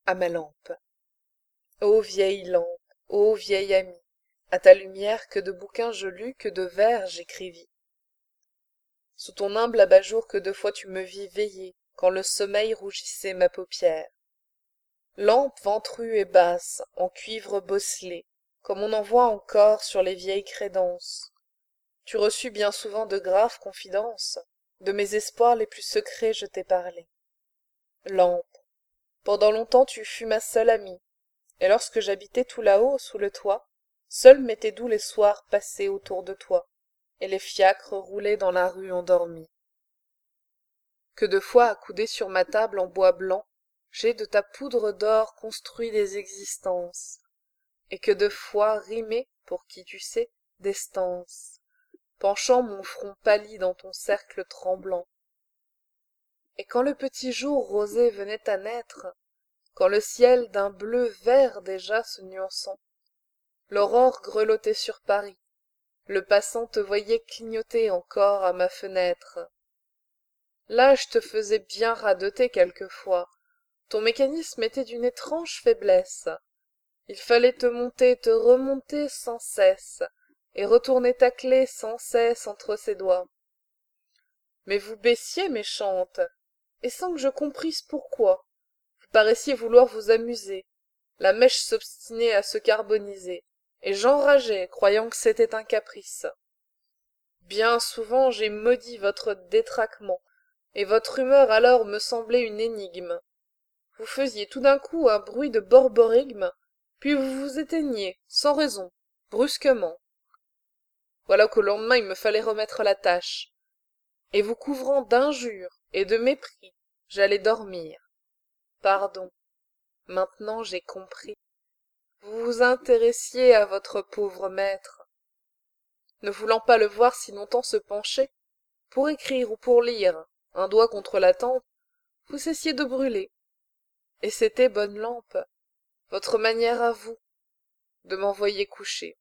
à ma lampe. Ô vieille lampe, ô vieil ami, à ta lumière que de bouquins je lus, que de vers j'écrivis. Sous ton humble abat-jour que de fois tu me vis veiller, quand le sommeil rougissait ma paupière. Lampe ventrue et basse, en cuivre bosselé, comme on en voit encore sur les vieilles crédences. Tu reçus bien souvent de graves confidences, de mes espoirs les plus secrets je t'ai parlé. Lampe, pendant longtemps tu fus ma seule amie, et lorsque j'habitais tout là-haut, sous le toit, seuls m'étaient doux les soirs passés autour de toi, et les fiacres roulaient dans la rue endormis. Que de fois, accoudé sur ma table en bois blanc, j'ai de ta poudre d'or construit des existences, et que de fois rimé, pour qui tu sais, des stances, penchant mon front pâli dans ton cercle tremblant. Et quand le petit jour rosé venait à naître, quand le ciel d'un bleu vert déjà se nuançant, l'aurore grelottait sur Paris, le passant te voyait clignoter encore à ma fenêtre. Là je te faisais bien radoter quelquefois, ton mécanisme était d'une étrange faiblesse. Il fallait te monter, te remonter sans cesse, et retourner ta clé sans cesse entre ses doigts. Mais vous baissiez, méchante, et sans que je comprisse pourquoi. Vous paraissiez vouloir vous amuser. La mèche s'obstinait à se carboniser, et j'enrageais, croyant que c'était un caprice. Bien souvent j'ai maudit votre détraquement, et votre humeur alors me semblait une énigme. Vous faisiez tout d'un coup un bruit de borborigme, puis vous vous éteigniez, sans raison, brusquement. Voilà qu'au lendemain il me fallait remettre la tâche, et vous couvrant d'injures et de mépris, j'allais dormir. Pardon, maintenant j'ai compris. Vous vous intéressiez à votre pauvre maître. Ne voulant pas le voir si longtemps se pencher, pour écrire ou pour lire, un doigt contre la tempe, vous cessiez de brûler. Et c'était, bonne lampe, votre manière à vous, de m'envoyer coucher.